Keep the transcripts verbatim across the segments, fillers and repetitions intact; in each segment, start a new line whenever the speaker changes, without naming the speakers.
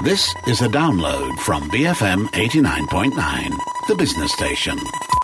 This is a download from B F M eighty-nine point nine, the business station.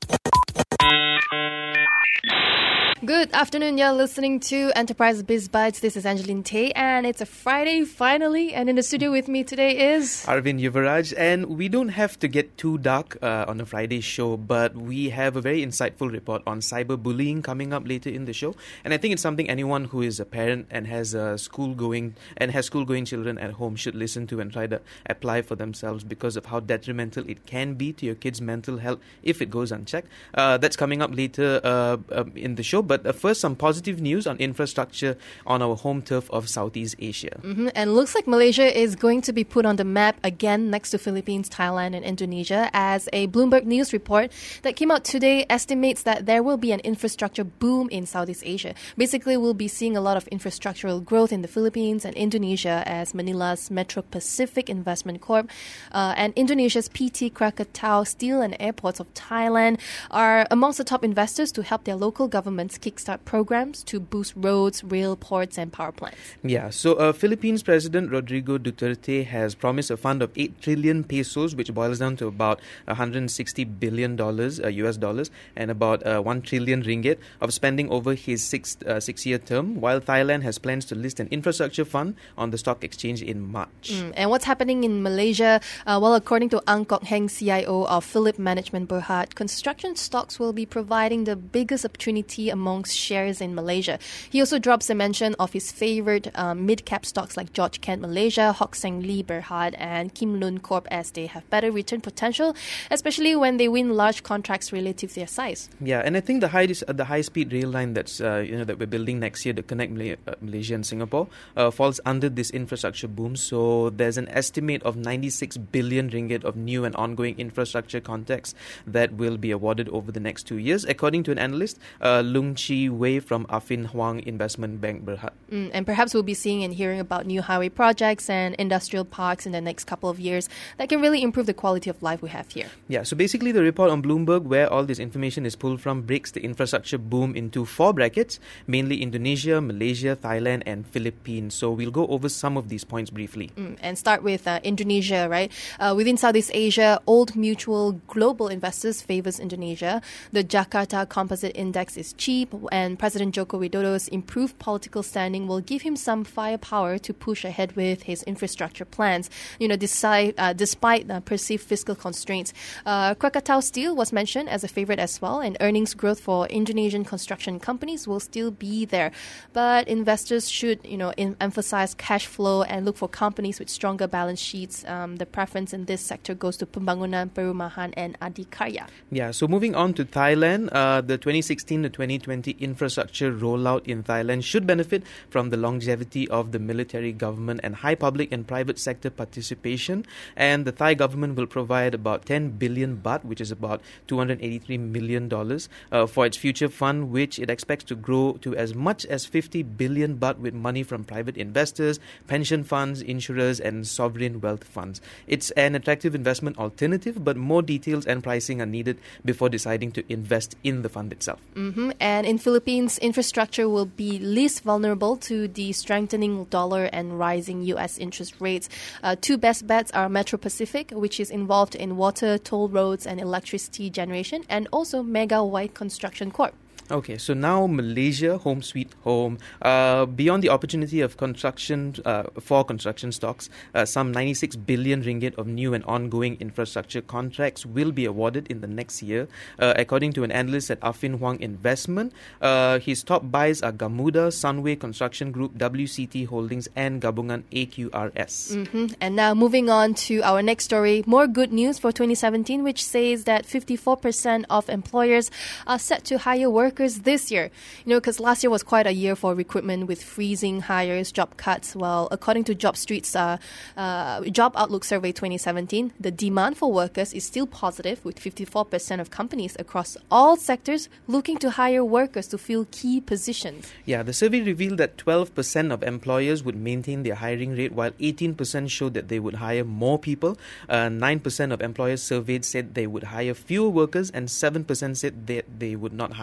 Good afternoon, you're listening to Enterprise Biz Bites. This is Angeline Tay, and it's a Friday finally, and in the studio with me today is...
Arvind Yuvaraj, and we don't have to get too dark uh, on a Friday show, but we have a very insightful report on cyberbullying coming up later in the show, and I think it's something anyone who is a parent and has a school-going and has school-going children at home should listen to and try to apply for themselves because of how detrimental it can be to your kids' mental health if it goes unchecked. Uh, that's coming up later uh, uh, in the show, but But first, some positive news on infrastructure on our home turf of Southeast Asia.
Mm-hmm. And looks like Malaysia is going to be put on the map again next to Philippines, Thailand and Indonesia, as a Bloomberg News report that came out today estimates that there will be an infrastructure boom in Southeast Asia. Basically, we'll be seeing a lot of infrastructural growth in the Philippines and Indonesia as Manila's Metro Pacific Investment Corp uh, and Indonesia's P T Krakatau Steel and Airports of Thailand are amongst the top investors to help their local governments kickstart programs to boost roads, rail, ports and power plants.
Yeah, so uh, Philippines President Rodrigo Duterte has promised a fund of eight trillion pesos, which boils down to about one hundred sixty billion dollars, uh, U S dollars, and about uh, one trillion ringgit of spending over his six, uh, six-year term, while Thailand has plans to list an infrastructure fund on the stock exchange in March.
Mm, and what's happening in Malaysia? Uh, well, according to Ang Kok Heng, C I O of Phillip Management Berhad, construction stocks will be providing the biggest opportunity amongst shares in Malaysia. He also drops a mention of his favorite um, mid-cap stocks like George Kent Malaysia, Hock Seng Lee Berhad and Kim Lun Corp as they have better return potential, especially when they win large contracts relative to their size.
Yeah, and I think the high uh, the high-speed rail line that's uh, you know that we're building next year to connect Malay- uh, Malaysia and Singapore uh, falls under this infrastructure boom. So there's an estimate of ninety-six billion ringgit of new and ongoing infrastructure contracts that will be awarded over the next two years, according to an analyst, uh, Lung Chi Wei from Affin Hwang Investment Bank Berhad.
Mm, and perhaps we'll be seeing and hearing about new highway projects and industrial parks in the next couple of years that can really improve the quality of life we have here.
Yeah, so basically the report on Bloomberg, where all this information is pulled from, breaks the infrastructure boom into four brackets, mainly Indonesia, Malaysia, Thailand and Philippines. So we'll go over some of these points briefly.
Mm, and start with uh, Indonesia, right? Uh, within Southeast Asia, Old Mutual Global Investors favors Indonesia. The Jakarta Composite Index is cheap, and President Joko Widodo's improved political standing will give him some firepower to push ahead with his infrastructure plans. You know, despite, uh, despite uh, perceived fiscal constraints. Uh, Krakatau Steel was mentioned as a favorite as well, and earnings growth for Indonesian construction companies will still be there. But investors should, you know, in, emphasize cash flow and look for companies with stronger balance sheets. Um, the preference in this sector goes to Pembangunan, Perumahan and Adikarya.
Yeah, so moving on to Thailand, uh, the twenty sixteen to twenty twenty infrastructure rollout in Thailand should benefit from the longevity of the military government and high public and private sector participation. And the Thai government will provide about ten billion baht, which is about two hundred eighty-three million dollars, uh, for its future fund, which it expects to grow to as much as fifty billion baht with money from private investors, pension funds, insurers, and sovereign wealth funds. It's an attractive investment alternative, but more details and pricing are needed before deciding to invest in the fund itself.
Mm-hmm. And in Philippines, infrastructure will be least vulnerable to the strengthening dollar and rising U S interest rates. Uh, two best bets are Metro Pacific, which is involved in water, toll roads, and electricity generation, and also Mega White Construction Corp.
Okay, so now Malaysia, home sweet home. Uh, beyond the opportunity of construction uh, for construction stocks, uh, some ninety-six billion ringgit of new and ongoing infrastructure contracts will be awarded in the next year, uh, according to an analyst at Affin Hwang Investment. Uh, his top buys are Gamuda, Sunway Construction Group, W C T Holdings, and Gabungan A Q R S.
Mm-hmm. And now moving on to our next story, more good news for twenty seventeen, which says that fifty-four percent of employers are set to hire workers this year. You know, because last year was quite a year for recruitment with freezing hires, job cuts. Well, according to JobStreet's uh, uh, Job Outlook Survey twenty seventeen, the demand for workers is still positive, with fifty-four percent of companies across all sectors looking to hire workers to fill key positions.
Yeah, the survey revealed that twelve percent of employers would maintain their hiring rate, while eighteen percent showed that they would hire more people. Uh, nine percent of employers surveyed said they would hire fewer workers, and seven percent said that they would not hire at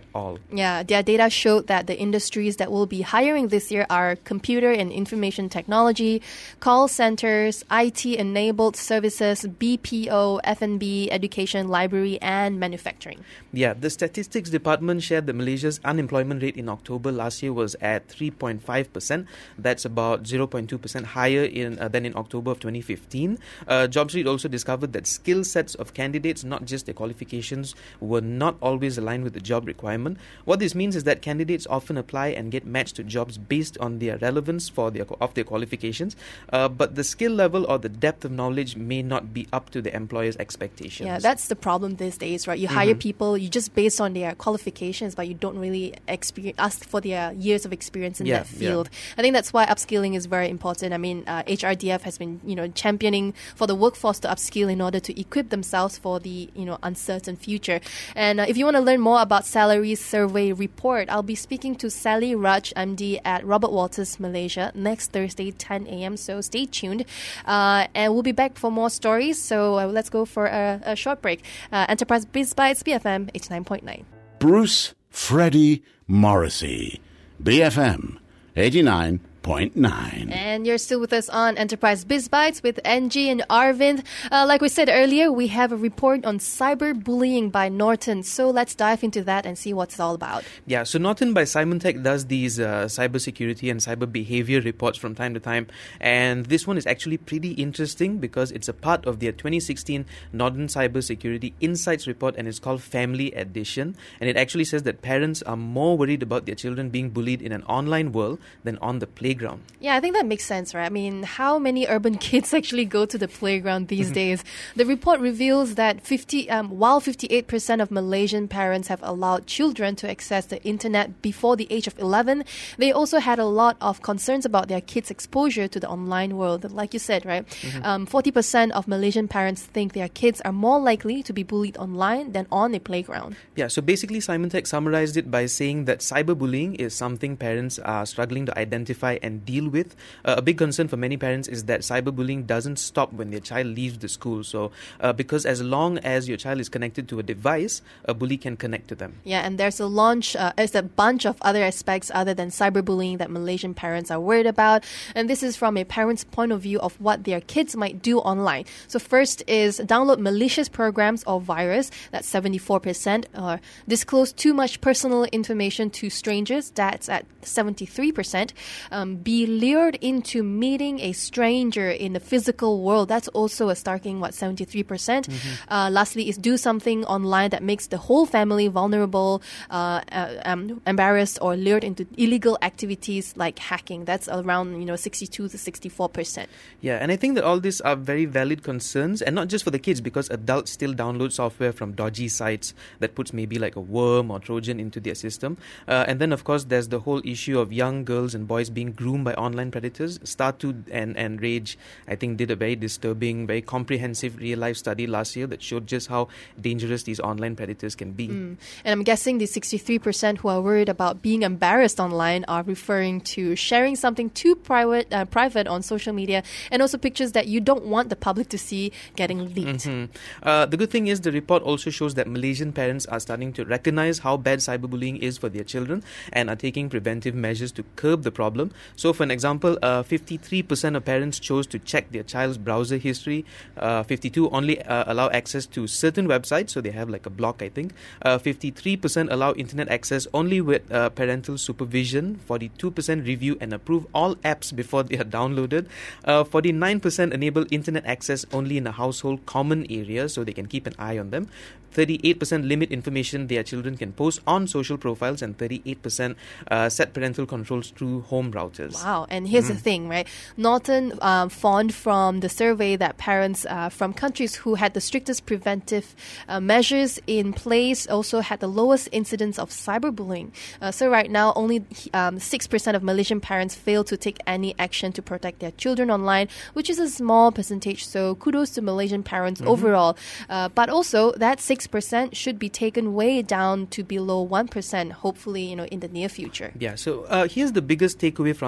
all.
Yeah, their data showed that the industries that will be hiring this year are computer and information technology, call centers, I T-enabled services, B P O, F and B, education, library, and manufacturing.
Yeah, the Statistics Department shared that Malaysia's unemployment rate in October last year was at three point five percent. That's about zero point two percent higher in uh, than in October of twenty fifteen. Uh, JobStreet also discovered that skill sets of candidates, not just their qualifications, were not always aligned with the job requirement. What this means is that candidates often apply and get matched to jobs based on their relevance for their of their qualifications, uh, but the skill level or the depth of knowledge may not be up to the employer's expectations.
Yeah, that's the problem these days, right? You
Mm-hmm.
hire people, you just based on their qualifications, but you don't really experience, ask for their years of experience in
Yeah,
that field.
yeah.
I think that's why upskilling is very important. I mean, uh, H R D F has been, you know, championing for the workforce to upskill in order to equip themselves for the, you know, uncertain future. And uh, if you want to learn more about Salary Survey Report, I'll be speaking to Sally Raj, M D at Robert Walters Malaysia next Thursday, ten a.m. So stay tuned. Uh, and we'll be back for more stories. So uh, let's go for a, a short break. Uh, Enterprise Biz Bites, B F M eighty-nine point nine.
Bruce Freddie Morrissey, B F M eighty-nine point nine.
And you're still with us on Enterprise Biz Bites with Angie and Arvind. Uh, like we said earlier, we have a report on cyberbullying by Norton. So let's dive into that and see what it's all about.
Yeah, so Norton by Symantec does these uh, cybersecurity and cyber behavior reports from time to time. And this one is actually pretty interesting because it's a part of their twenty sixteen Norton Cybersecurity Insights report, and it's called Family Edition. And it actually says that parents are more worried about their children being bullied in an online world than on the playground.
Yeah, I think that makes sense, right? I mean, how many urban kids actually go to the playground these days? The report reveals that fifty, um, while fifty-eight percent of Malaysian parents have allowed children to access the internet before the age of eleven, they also had a lot of concerns about their kids' exposure to the online world. Like you said, right? Mm-hmm. Um, forty percent of Malaysian parents think their kids are more likely to be bullied online than on a playground.
Yeah, so basically Symantec summarized it by saying that cyberbullying is something parents are struggling to identify and deal with. Uh, a big concern for many parents is that cyberbullying doesn't stop when their child leaves the school. So, uh, because as long as your child is connected to a device, a bully can connect to them.
Yeah, and there's a launch, uh, there's a bunch of other aspects other than cyberbullying that Malaysian parents are worried about. And this is from a parent's point of view of what their kids might do online. So first is download malicious programs or virus, that's seventy-four percent, or disclose too much personal information to strangers, that's at seventy-three percent. Um, be lured into meeting a stranger in the physical world. That's also a starking, what, seventy-three percent. Mm-hmm. Uh, lastly is do something online that makes the whole family vulnerable, uh, uh, um, embarrassed, or lured into illegal activities like hacking. That's around, you know, sixty-two to sixty-four percent.
Yeah, and I think that all these are very valid concerns, and not just for the kids, because adults still download software from dodgy sites that puts maybe like a worm or Trojan into their system. Uh, and then, of course, there's the whole issue of young girls and boys being groomed by online predators. Startoo and, and Rage, I think, did a very disturbing, very comprehensive real-life study last year that showed just how dangerous these online predators can be.
Mm. And I'm guessing the sixty-three percent who are worried about being embarrassed online are referring to sharing something too private, uh, private on social media, and also pictures that you don't want the public to see getting leaked.
Mm-hmm. Uh, the good thing is the report also shows that Malaysian parents are starting to recognize how bad cyberbullying is for their children and are taking preventive measures to curb the problem. So, for an example, uh, fifty-three percent of parents chose to check their child's browser history. Uh, fifty-two only uh, allow access to certain websites, so they have like a block, I think. Uh, fifty-three percent allow internet access only with uh, parental supervision. forty-two percent review and approve all apps before they are downloaded. Uh, forty-nine percent enable internet access only in a household common area, so they can keep an eye on them. thirty-eight percent limit information their children can post on social profiles, and thirty-eight percent uh, set parental controls through home routers.
Wow. And here's mm. the thing, right? Norton um, found from the survey that parents uh, from countries who had the strictest preventive uh, measures in place also had the lowest incidence of cyberbullying. Uh, so right now, only um, six percent of Malaysian parents fail to take any action to protect their children online, which is a small percentage. So kudos to Malaysian parents mm-hmm. overall. Uh, but also, that six percent should be taken way down to below one percent, hopefully, you know, in the near future.
Yeah, so uh, here's the biggest takeaway from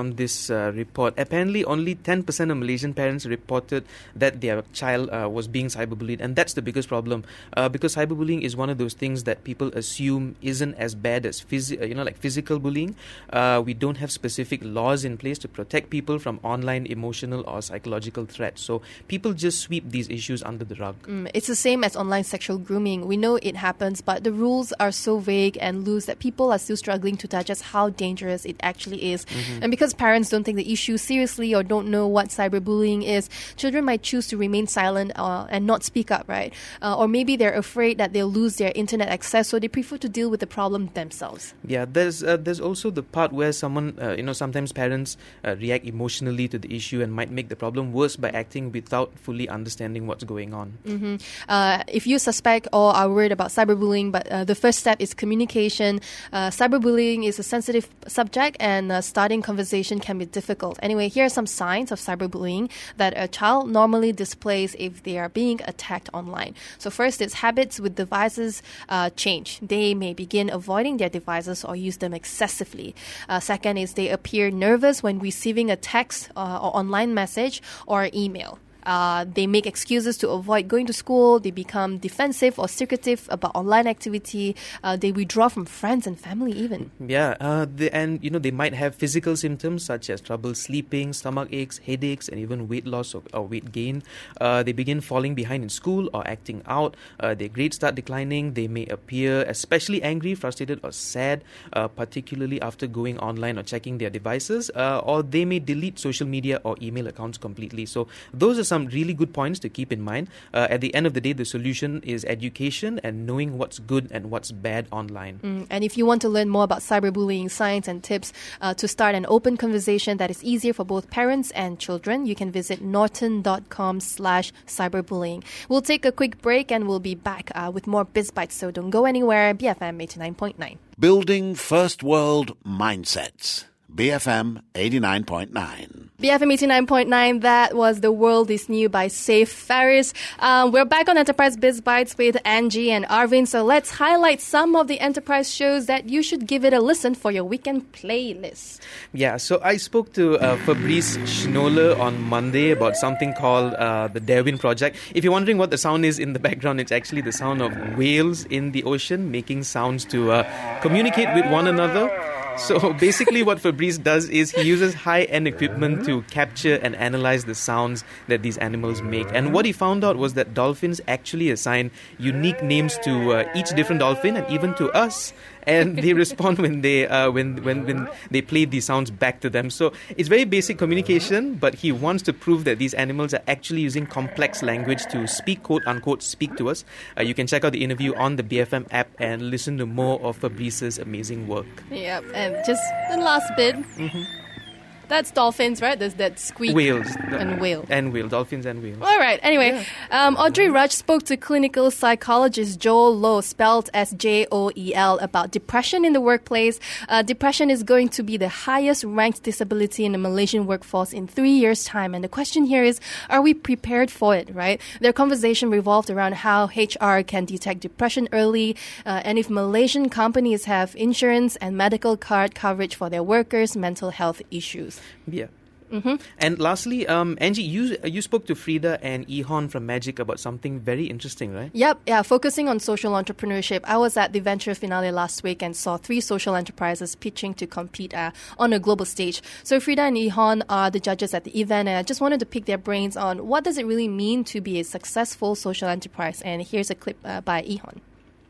from this uh, report. Apparently, only ten percent of Malaysian parents reported that their child uh, was being cyberbullied, and that's the biggest problem. Uh, because cyberbullying is one of those things that people assume isn't as bad as phys- you know, like physical bullying. Uh, we don't have specific laws in place to protect people from online emotional or psychological threats. So people just sweep these issues under the rug.
Mm, it's the same as online sexual grooming. We know it happens, but the rules are so vague and loose that people are still struggling to digest how dangerous it actually is. Mm-hmm. And because parents don't take the issue seriously or don't know what cyberbullying is, children might choose to remain silent uh, and not speak up, right? Uh, or maybe they're afraid that they'll lose their internet access, so they prefer to deal with the problem themselves.
Yeah, there's uh, there's also the part where someone, uh, you know, sometimes parents uh, react emotionally to the issue and might make the problem worse by acting without fully understanding what's going on.
Mm-hmm. Uh, if you suspect or are worried about cyberbullying, but uh, the first step is communication. Uh, cyberbullying is a sensitive subject, and uh, starting conversation can be difficult. Anyway, here are some signs of cyberbullying that a child normally displays if they are being attacked online. So first is habits with devices uh, change. They may begin avoiding their devices or use them excessively. Uh, second is they appear nervous when receiving a text uh, or online message or email. Uh, they make excuses to avoid going to school. They become defensive or secretive about online activity. Uh, they withdraw from friends and family even.
Yeah, uh, they, and you know they might have physical symptoms such as trouble sleeping, stomach aches, headaches, and even weight loss or, or weight gain. Uh, they begin falling behind in school or acting out. Uh, their grades start declining. They may appear especially angry, frustrated, or sad, uh, particularly after going online or checking their devices. Uh, or they may delete social media or email accounts completely. So those are some really good points to keep in mind. Uh, at the end of the day, the solution is education and knowing what's good and what's bad online.
Mm, and if you want to learn more about cyberbullying science and tips uh, to start an open conversation that is easier for both parents and children, you can visit norton.com slash cyberbullying. We'll take a quick break and we'll be back uh, with more BizBytes, so don't go anywhere. B F M eighty-nine point nine.
Building First World Mindsets. B F M eighty-nine point nine.
B F M eighty-nine point nine, that was The World is New by Saif Faris. Um, we're back on Enterprise BizBytes with Angie and Arvin, so let's highlight some of the Enterprise shows that you should give it a listen for your weekend playlist.
Yeah, so I spoke to uh, Fabrice Schnoller on Monday about something called uh, the Darwin Project. If you're wondering what the sound is in the background, it's actually the sound of whales in the ocean making sounds to uh, communicate with one another. So basically what Fabrice does is he uses high-end equipment to capture and analyze the sounds that these animals make. And what he found out was that dolphins actually assign unique names to uh, each different dolphin and even to us. And they respond when they uh, when, when when they play these sounds back to them. So it's very basic communication, but he wants to prove that these animals are actually using complex language to speak, quote unquote, speak to us. Uh, you can check out the interview on the B F M app and listen to more of Fabrice's amazing work.
Yep, and just the last bit. Mm-hmm. That's dolphins, right? There's that squeak.
Whales.
And whale.
And whale. Dolphins and whales.
All right. Anyway, yeah. um, Audrey Rudge spoke to clinical psychologist Joel Low, spelled as J O E L, about depression in the workplace. Uh, depression is going to be the highest ranked disability in the Malaysian workforce in three years' time. And the question here is, are we prepared for it, right? Their conversation revolved around how H R can detect depression early, uh, and if Malaysian companies have insurance and medical card coverage for their workers' mental health issues.
Yeah.
Mm-hmm.
And lastly, um, Angie, you you spoke to Frida and Ihon from Magic about something very interesting, right?
Yep, yeah, focusing on social entrepreneurship. I was at the Venture finale last week and saw three social enterprises pitching to compete uh, on a global stage. So Frida and Ihon are the judges at the event, and I just wanted to pick their brains on what does it really mean to be a successful social enterprise. And here's a clip uh, by Ihon.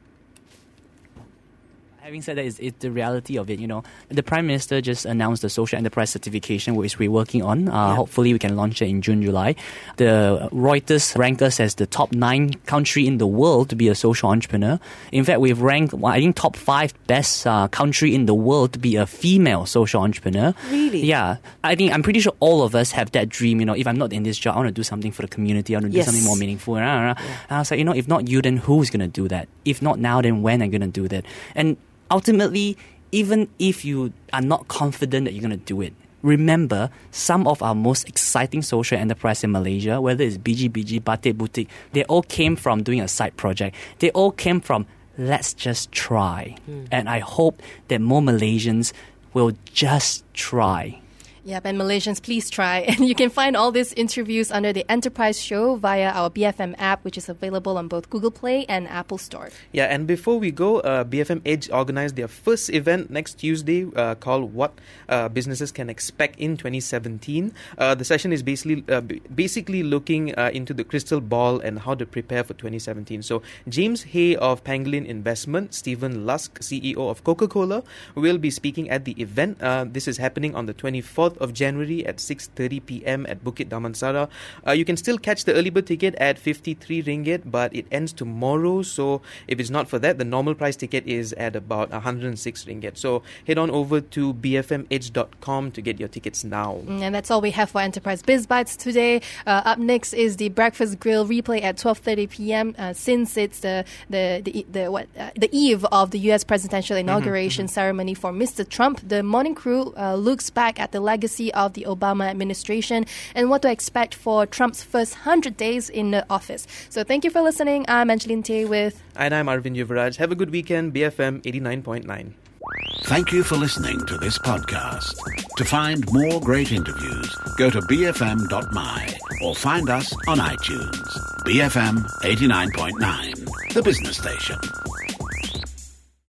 Having said that, it's, it's the reality of it, you know. The Prime Minister just announced the social enterprise certification, which we're working on. Uh, yeah. Hopefully we can launch it in June, July. The Reuters ranked us as the top nine country in the world to be a social entrepreneur. In fact, we've ranked, I think, top five best uh, country in the world to be a female social entrepreneur.
Really?
Yeah. I think, I'm pretty sure all of us have that dream, you know, if I'm not in this job, I want to do something for the community, I want to
yes.
do something more meaningful. Yeah.
Yeah.
And I was like, you know, if not you, then who's going to do that? If not now, then when are you going to do that? And ultimately, even if you are not confident that you're going to do it, remember some of our most exciting social enterprise in Malaysia, whether it's B G B G, Batik Boutique, they all came from doing a side project. They all came from, let's just try. Mm. And I hope that more Malaysians will just try.
Yep, and Malaysians, please try. And you can find all these interviews under the Enterprise Show via our B F M app, which is available on both Google Play and Apple Store.
Yeah, and before we go, uh, B F M Edge organized their first event next Tuesday uh, called What uh, Businesses Can Expect in twenty seventeen. Uh, the session is basically uh, b- basically looking uh, into the crystal ball and how to prepare for twenty seventeen. So James Hay of Pangolin Investment, Stephen Lusk, C E O of Coca-Cola, will be speaking at the event. Uh, this is happening on the twenty-fourth of January at six thirty p.m. at Bukit Damansara. Uh, you can still catch the early bird ticket at fifty-three ringgit, but it ends tomorrow. So if it's not for that, the normal price ticket is at about one hundred six ringgit. So head on over to b f m edge dot com to get your tickets now.
And that's all we have for Enterprise Biz Bites today. Uh, up next is the Breakfast Grill replay at twelve thirty p.m. Uh, since it's the the the, the what uh, the eve of the U S presidential inauguration mm-hmm. ceremony for Mister Trump, the morning crew uh, looks back at the legacy of the Obama administration and what to expect for Trump's first one hundred days in the office. So thank you for listening. I'm Angeline Tay with...
And I'm Arvind Yuvaraj. Have a good weekend. B F M eighty-nine point nine.
Thank you for listening to this podcast. To find more great interviews, go to b f m dot m y or find us on iTunes. B F M eighty-nine point nine, the business station.